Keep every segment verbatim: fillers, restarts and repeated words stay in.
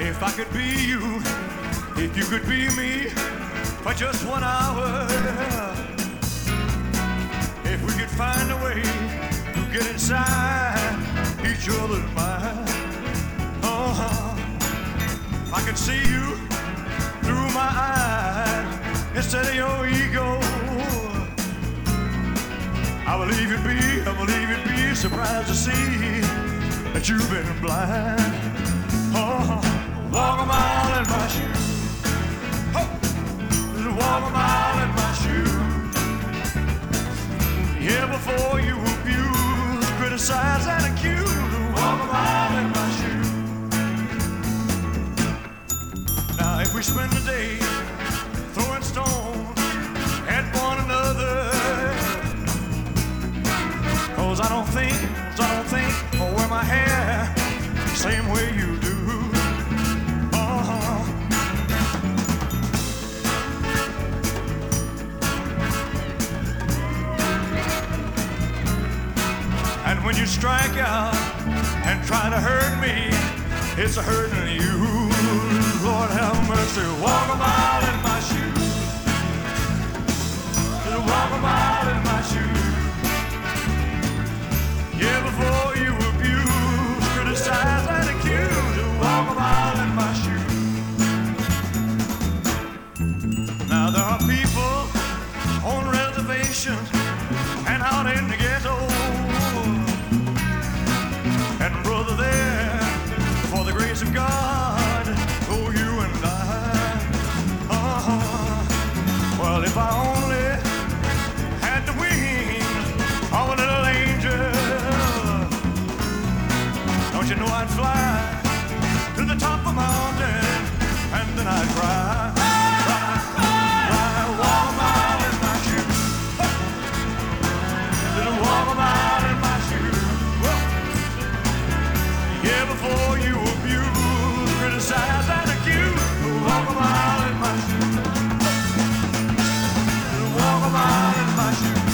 If I could be you, if you could be me for just one hour, if we could find a way to get inside each other's mind, uh-huh. If I could see you through my eyes instead of your ego, I believe you'd be, I believe you'd be surprised to see that you've been blind. Uh-huh. Walk a mile in my shoes. Oh. Walk a mile in my shoes. Yeah, before you abuse, criticize and accuse. Walk a mile in my shoes. Now, if we spend the day throwing stones at one another, 'cause I don't think, 'cause I don't think I'll wear my hair the same way you do. Uh-huh. And when you strike out and try to hurt me, it's a hurting you. Lord have mercy. Walk a mile in my shoes. Walk a mile in my shoes. Yeah, before you abuse, criticize and accuse, walk a mile in my shoes. Now there are people on reservations and out in the ghetto, and brother there, for the grace of God, oh you and I, uh-huh. Well, if I only had the wings of a little angel, don't you know I'd fly to the top of a mountain and then I'd cry, cry, cry, walk a mile in my shoes, then walk a mile in my shoes. Yeah, before you abuse, criticize and accuse, walk a mile in my shoes, walk a mile in my shoes,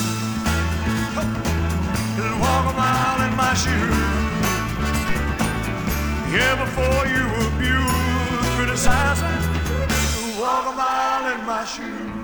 walk a mile in my shoes. Yeah, before you abuse, criticize, walk a mile in my shoes.